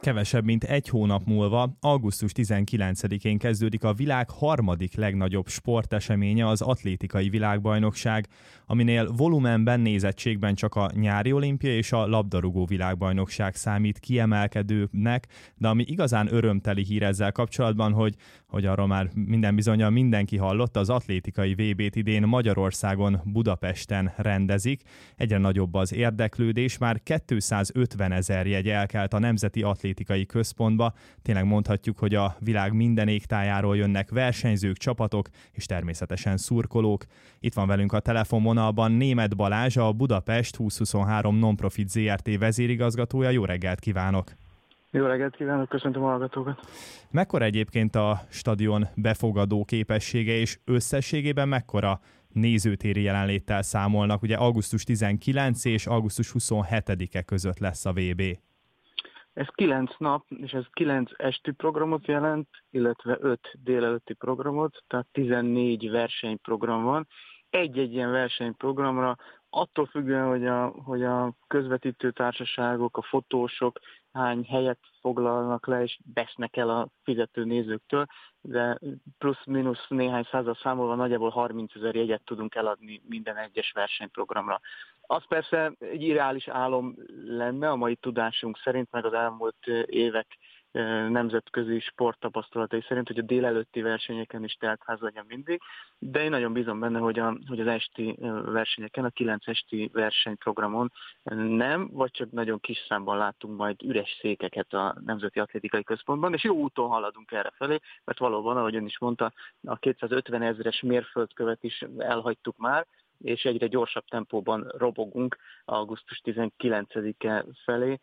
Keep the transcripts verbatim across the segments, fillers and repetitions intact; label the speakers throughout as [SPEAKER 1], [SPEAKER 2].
[SPEAKER 1] Kevesebb, mint egy hónap múlva, augusztus tizenkilencedikén kezdődik a világ harmadik legnagyobb sporteseménye, az atlétikai világbajnokság, aminél volumenben, nézettségben csak a nyári olimpia és a labdarúgó világbajnokság számít kiemelkedőnek, de ami igazán örömteli hír ezzel kapcsolatban, hogy, hogy arról már minden bizonnyal mindenki hallott, az atlétikai vé bét idén Magyarországon, Budapesten rendezik. Egyre nagyobb az érdeklődés, már kétszázötven ezer jegy elkelt a Nemzeti Atlétikai Központba. Tényleg mondhatjuk, hogy a világ minden égtájáról jönnek versenyzők, csapatok és természetesen szurkolók. Itt van velünk a telefonvonalban Németh Balázs, a Budapest húsz-huszonhárom Nonprofit zé er té vezérigazgatója. Jó reggelt kívánok!
[SPEAKER 2] Jó reggelt kívánok, köszöntöm a hallgatókat!
[SPEAKER 1] Mekkora egyébként a stadion befogadó képessége, és összességében mekkora nézőtéri jelenléttel számolnak? Ugye augusztus tizenkilencedike és augusztus huszonhetedike között lesz a vé bé.
[SPEAKER 2] Ez kilenc nap, és ez kilenc esti programot jelent, illetve öt délelőtti programot, tehát tizennégy versenyprogram van. Egy-egy ilyen versenyprogramra, attól függően, hogy a, hogy a közvetítő társaságok, a fotósok hány helyet foglalnak le, és vesznek el a fizető nézőktől, de plusz-minusz néhány százal számolva nagyjából harmincezer jegyet tudunk eladni minden egyes versenyprogramra. Az persze egy irreális álom lenne a mai tudásunk szerint, meg az elmúlt évek nemzetközi sporttapasztalatai szerint, hogy a délelőtti versenyeken is teltház legyen mindig, de én nagyon bízom benne, hogy, a, hogy az esti versenyeken, a kilenc esti versenyprogramon nem, vagy csak nagyon kis számban látunk majd üres székeket a Nemzeti Atlétikai Központban, és jó úton haladunk errefelé, mert valóban, ahogy ön is mondta, a kétszázötven ezres mérföldkövet is elhagytuk már, és egyre gyorsabb tempóban robogunk augusztus tizenkilencedike felé.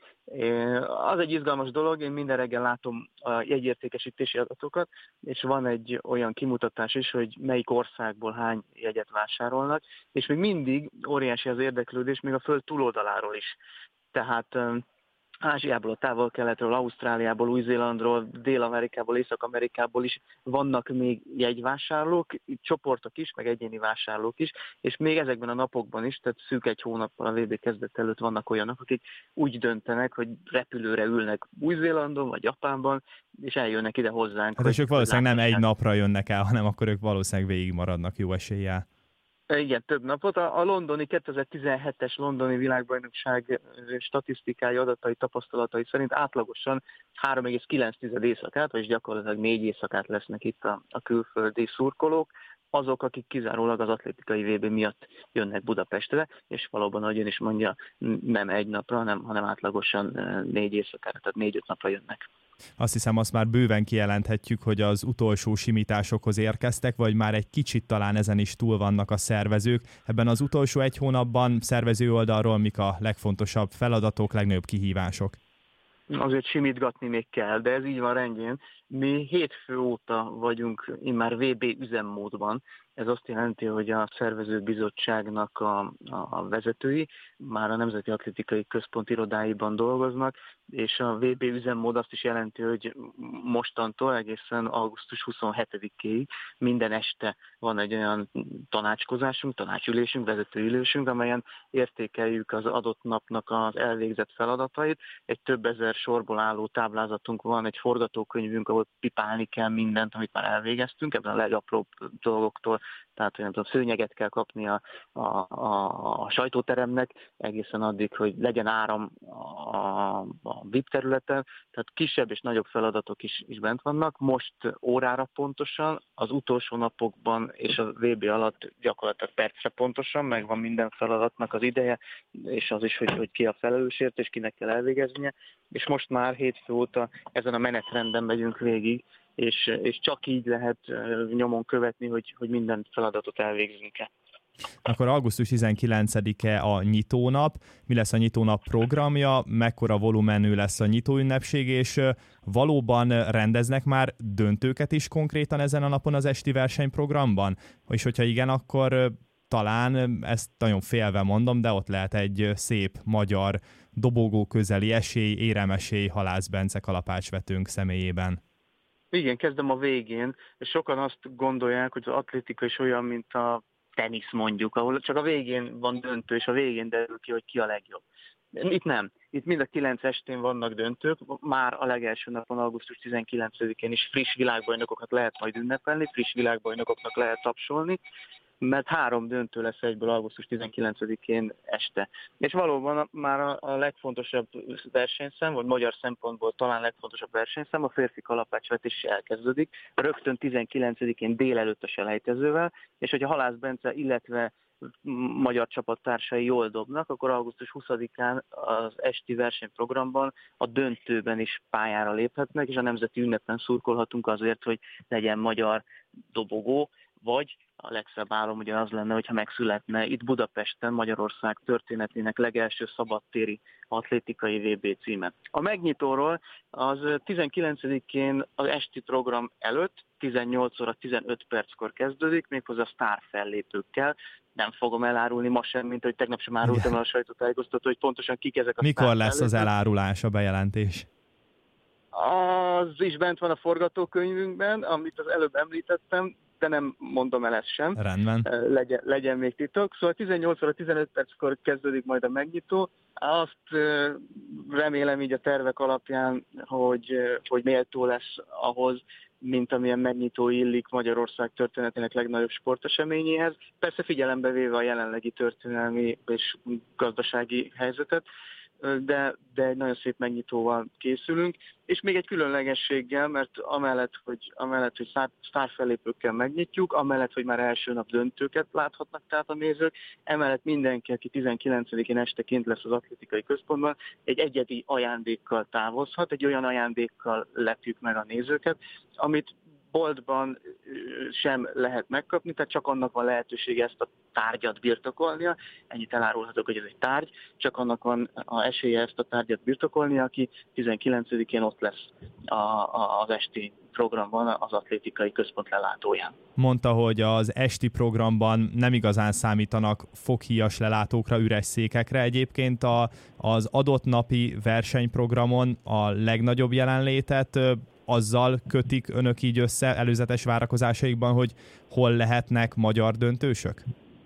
[SPEAKER 2] Az egy izgalmas dolog, én minden reggel látom a jegyértékesítési adatokat, és van egy olyan kimutatás is, hogy melyik országból hány jegyet vásárolnak, és még mindig óriási az érdeklődés, még a föld túloldaláról is. Tehát Ázsiából, a távol-keletről, Ausztráliából, Új-Zélandról, Dél-Amerikából, Észak-Amerikából is vannak még jegyvásárlók, csoportok is, meg egyéni vásárlók is, és még ezekben a napokban is, tehát szűk egy hónappal a vé bé kezdet előtt vannak olyanok, akik úgy döntenek, hogy repülőre ülnek Új-Zélandon vagy Japánban, és eljönnek ide hozzánk.
[SPEAKER 1] Hát és ők valószínűleg nem egy napra jönnek el, hanem akkor ők valószínűleg végig maradnak jó eséllyel.
[SPEAKER 2] Igen, több napot. A, a londoni kétezer-tizenhetes londoni világbajnokság statisztikai adatai, tapasztalatai szerint átlagosan három egész kilenc éjszakát, vagyis gyakorlatilag négy éjszakát lesznek itt a, a külföldi szurkolók, azok, akik kizárólag az atlétikai vé bé miatt jönnek Budapestre, és valóban, ahogy ön is mondja, nem egy napra, hanem, hanem átlagosan négy éjszakára, tehát négy-öt napra jönnek.
[SPEAKER 1] Azt hiszem, azt már bőven kijelenthetjük, hogy az utolsó simításokhoz érkeztek, vagy már egy kicsit talán ezen is túl vannak a szervezők. Ebben az utolsó egy hónapban szervező oldalról mik a legfontosabb feladatok, legnagyobb kihívások?
[SPEAKER 2] Azért simítgatni még kell, de ez így van rendjén. Mi hétfő óta vagyunk immár vé bé üzemmódban. Ez azt jelenti, hogy a szervezőbizottságnak a, a, a vezetői már a Nemzeti Atlétikai Központ irodáiban dolgoznak, és a vé bé üzemmód azt is jelenti, hogy mostantól egészen augusztus huszonhetedikéig minden este van egy olyan tanácskozásunk, tanácsülésünk, vezetőülésünk, amelyen értékeljük az adott napnak az elvégzett feladatait. Egy több ezer sorból álló táblázatunk van, egy forgatókönyvünk, ahol pipálni kell mindent, amit már elvégeztünk, ebben a legapróbb dolgoktól, tehát hogy nem tudom, szőnyeget kell kapni a, a, a, a sajtóteremnek, egészen addig, hogy legyen áram a, a vé i pé területen, tehát kisebb és nagyobb feladatok is, is bent vannak. Most órára pontosan, az utolsó napokban és a vé bé alatt gyakorlatilag percre pontosan, megvan minden feladatnak az ideje, és az is, hogy, hogy ki a felelősért, és kinek kell elvégeznie, és most már hétfő óta ezen a menetrenden megyünk végig, és, és csak így lehet nyomon követni, hogy, hogy minden feladatot elvégzünk-e.
[SPEAKER 1] Akkor augusztus tizenkilencedike a nyitónap. Mi lesz a nyitónap programja? Mekkora volumenű lesz a nyitóünnepség, és valóban rendeznek már döntőket is konkrétan ezen a napon az esti versenyprogramban? És hogyha igen, akkor talán, ezt nagyon félve mondom, de ott lehet egy szép magyar dobogó közeli esély, éremesély Halász Bence kalapácsvetőnk személyében.
[SPEAKER 2] Igen, kezdem a végén. Sokan azt gondolják, hogy az atlétika is olyan, mint a tenisz mondjuk, ahol csak a végén van döntő, és a végén derül ki, hogy ki a legjobb. Itt nem. Itt mind a kilenc estén vannak döntők, már a legelső napon, augusztus tizenkilencedikén is friss világbajnokokat lehet majd ünnepelni, friss világbajnokoknak lehet tapsolni, mert három döntő lesz egyből augusztus tizenkilencedikén este. És valóban már a legfontosabb versenyszám, vagy magyar szempontból talán legfontosabb versenyszám, a férfi kalapácsvetés elkezdődik, rögtön tizenkilencedikén délelőtt a selejtezővel, és hogyha Halász Bence, illetve magyar csapattársai jól dobnak, akkor augusztus huszadikán az esti versenyprogramban a döntőben is pályára léphetnek, és a nemzeti ünnepen szurkolhatunk azért, hogy legyen magyar dobogó, vagy a legszebb álom ugye az lenne, hogyha megszületne itt Budapesten Magyarország történetének legelső szabadtéri atlétikai vé bé címe. A megnyitóról az tizenkilencedikén az esti program előtt tizennyolc óra tizenöt perckor kezdődik, méghozzá sztárfellépőkkel. Nem fogom elárulni ma sem, mint hogy tegnap sem árultam el a sajtótájékoztató, hogy pontosan kik ezek a
[SPEAKER 1] Mikor lesz az elárulás, a bejelentés?
[SPEAKER 2] Az is bent van a forgatókönyvünkben, amit az előbb említettem, de nem mondom el ezt sem.
[SPEAKER 1] Rendben.
[SPEAKER 2] Legyen, legyen még titok. Szóval tizennyolc óra tizenöt perckor kezdődik majd a megnyitó. Azt remélem így a tervek alapján, hogy, hogy méltó lesz ahhoz, mint amilyen megnyitó illik Magyarország történetének legnagyobb sporteseményéhez. Persze figyelembe véve a jelenlegi történelmi és gazdasági helyzetet, de, de egy nagyon szép megnyitóval készülünk, és még egy különlegességgel, mert amellett, hogy, amellett, hogy sztárfellépőkkel megnyitjuk, amellett, hogy már első nap döntőket láthatnak tehát a nézők, emellett mindenki, aki tizenkilencedikén este kint lesz az atlétikai központban, egy egyedi ajándékkal távozhat, egy olyan ajándékkal lepjük meg a nézőket, amit boltban sem lehet megkapni, tehát csak annak van lehetősége ezt a tárgyat birtokolnia, ennyit elárulhatok, hogy ez egy tárgy, csak annak van a esélye ezt a tárgyat birtokolnia, aki tizenkilencedikén ott lesz a, a, az esti programban, az atlétikai központ lelátóján.
[SPEAKER 1] Mondta, hogy az esti programban nem igazán számítanak foghíjas lelátókra, üres székekre. Egyébként a, az adott napi versenyprogramon a legnagyobb jelenlétet azzal kötik önök így össze előzetes várakozásaikban, hogy hol lehetnek magyar döntősök?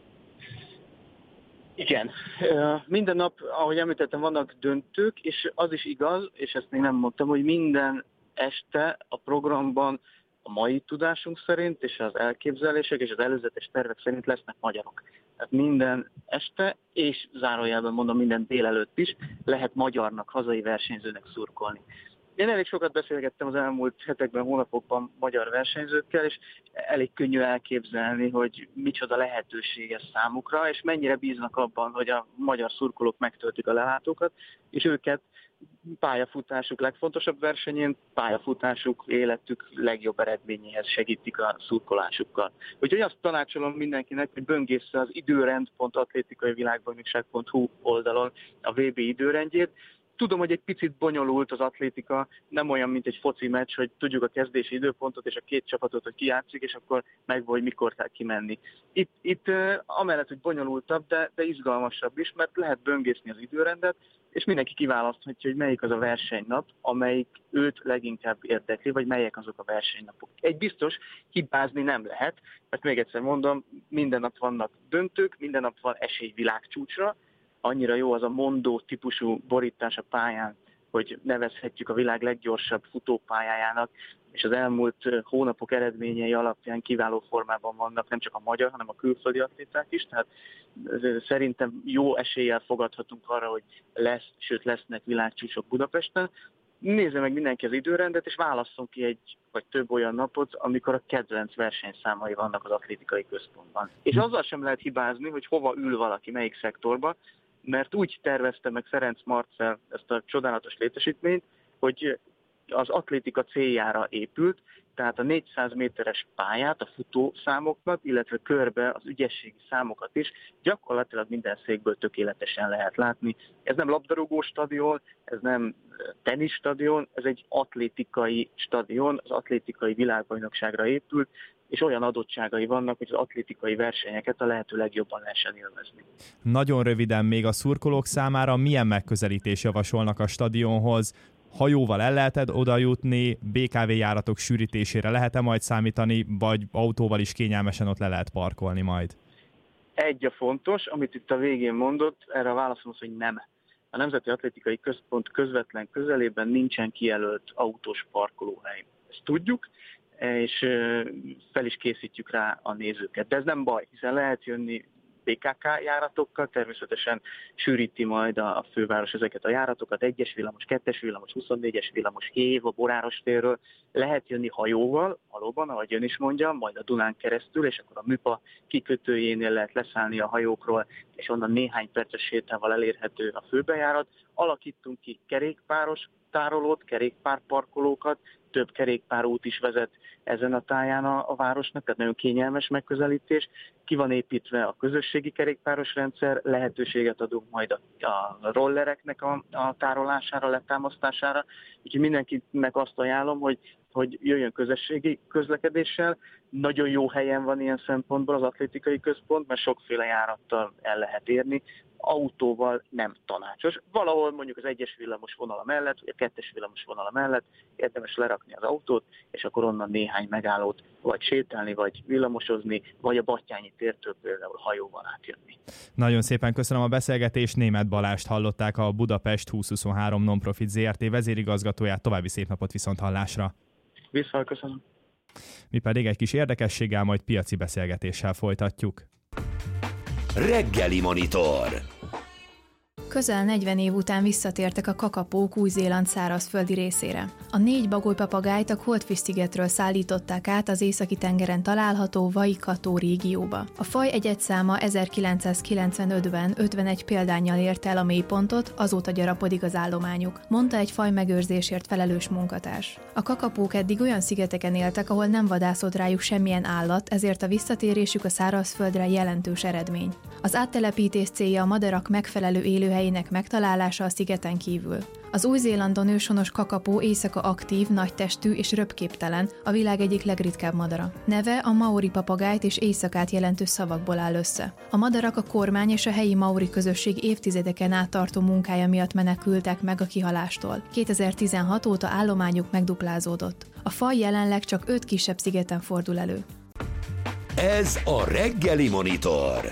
[SPEAKER 2] Igen. Minden nap, ahogy említettem, vannak döntők, és az is igaz, és ezt még nem mondtam, hogy minden este a programban a mai tudásunk szerint, és az elképzelések és az előzetes tervek szerint lesznek magyarok. Tehát minden este, és zárójelben mondom minden délelőtt is, lehet magyarnak, hazai versenyzőnek szurkolni. Én elég sokat beszélgettem az elmúlt hetekben, hónapokban magyar versenyzőkkel, és elég könnyű elképzelni, hogy micsoda lehetőség ez számukra, és mennyire bíznak abban, hogy a magyar szurkolók megtöltik a lelátókat, és őket pályafutásuk legfontosabb versenyén, pályafutásuk életük legjobb eredményéhez segítik a szurkolásukkal. Úgyhogy azt tanácsolom mindenkinek, hogy böngészze az időrend pont atlétikai világbajnokság pont hu oldalon a vé bé időrendjét. Tudom, hogy egy picit bonyolult az atlétika, nem olyan, mint egy foci meccs, hogy tudjuk a kezdési időpontot és a két csapatot, hogy ki játszik, és akkor megvan, hogy mikor kell kimenni. Itt, itt amellett, hogy bonyolultabb, de, de izgalmasabb is, mert lehet böngészni az időrendet, és mindenki kiválaszthatja, hogy melyik az a versenynap, amelyik őt leginkább érdekli, vagy melyek azok a versenynapok. Egy biztos, hibázni nem lehet, mert még egyszer mondom, minden nap vannak döntők, minden nap van esély világcsúcsra, annyira jó az a mondó típusú borítás a pályán, hogy nevezhetjük a világ leggyorsabb futópályájának, és az elmúlt hónapok eredményei alapján kiváló formában vannak nem csak a magyar, hanem a külföldi atléták is, tehát szerintem jó eséllyel fogadhatunk arra, hogy lesz, sőt lesznek világcsúcsok Budapesten. Nézze meg mindenki az időrendet, és válasszon ki egy vagy több olyan napot, amikor a kedvenc versenyszámai vannak az atlétikai központban. És azzal sem lehet hibázni, hogy hova ül valaki, melyik szektorba, mert úgy tervezte meg Ferenc Marcell ezt a csodálatos létesítményt, hogy az atlétika céljára épült, tehát a négyszáz méteres pályát, a futószámokat, illetve körbe az ügyességi számokat is gyakorlatilag minden székből tökéletesen lehet látni. Ez nem labdarúgó stadion, ez nem teniszstadion, ez egy atlétikai stadion, az atlétikai világbajnokságra épült, és olyan adottságai vannak, hogy az atlétikai versenyeket a lehető legjobban lehessen élvezni.
[SPEAKER 1] Nagyon röviden még a szurkolók számára milyen megközelítés javasolnak a stadionhoz? Hajóval el lehet oda jutni, bé ká vé járatok sűrítésére lehet-e majd számítani, vagy autóval is kényelmesen ott le lehet parkolni majd?
[SPEAKER 2] Egy a fontos, amit itt a végén mondott, erre a válaszom az, hogy nem. a Nemzeti Atlétikai Központ közvetlen közelében nincsen kijelölt autós parkolóhely. Ezt tudjuk, és fel is készítjük rá a nézőket. De ez nem baj, hiszen lehet jönni bé ká ká járatokkal, természetesen sűríti majd a főváros ezeket a járatokat, egyes villamos, kettes villamos, huszonnégyes villamos, hév a Boráros térről, lehet jönni hajóval, valóban, ahogy ön is mondja, majd a Dunán keresztül, és akkor a Műpa kikötőjénél lehet leszállni a hajókról, és onnan néhány perces sétával elérhető a főbejárat. Alakítunk ki kerékpáros tárolót, kerékpárparkolókat, több kerékpárút is vezet ezen a táján a, a városnak, tehát nagyon kényelmes megközelítés. Ki van építve a közösségi kerékpáros rendszer, lehetőséget adunk majd a, a rollereknek a, a tárolására, letámasztására. Úgyhogy mindenkinek azt ajánlom, hogy, hogy jöjjön közösségi közlekedéssel. Nagyon jó helyen van ilyen szempontból az atlétikai központ, mert sokféle járattal el lehet érni. Autóval nem tanácsos. Valahol mondjuk az egyes villamos vonala mellett, vagy a kettes villamos vonala mellett érdemes lerakni az autót, és akkor onnan néhány megállót vagy sétálni, vagy villamosozni, vagy a Battyányi tértől például hajóval átjönni.
[SPEAKER 1] Nagyon szépen köszönöm a beszélgetést. Németh Balást hallották, a Budapest húsz-huszonhárom Nonprofit zé er té vezérigazgatóját. További szép napot, viszont hallásra.
[SPEAKER 2] Viszont köszönöm.
[SPEAKER 1] Mi pedig egy kis érdekességgel, majd piaci beszélgetéssel folytatjuk.
[SPEAKER 3] Reggeli Monitor.
[SPEAKER 4] Közel negyven év után visszatértek a kakapók Új-Zéland szárazföldi részére. A négy bagolypapagájt a Goldfish-szigetről szállították át az északi tengeren található Waikato régióba. A faj egyedszáma ezerkilencszázkilencvenötben ötvenegy példánnyal érte el a mélypontot, azóta gyarapodik az állományuk, mondta egy faj megőrzésért felelős munkatárs. A kakapók eddig olyan szigeteken éltek, ahol nem vadászott rájuk semmilyen állat, ezért a visszatérésük a szárazföldre jelentős eredmény. Az áttelepítés célja a madarak megfelelő élőhelyének megtalálása a szigeten kívül. Az Új-Zélandon őshonos kakapó éjszaka aktív, nagytestű és röpképtelen, a világ egyik legritkább madara. Neve a maori papagájt és éjszakát jelentő szavakból áll össze. A madarak a kormány és a helyi maori közösség évtizedeken át tartó munkája miatt menekültek meg a kihalástól. kétezer-tizenhat óta állományuk megduplázódott. A faj jelenleg csak öt kisebb szigeten fordul elő.
[SPEAKER 3] Ez a Reggeli Monitor.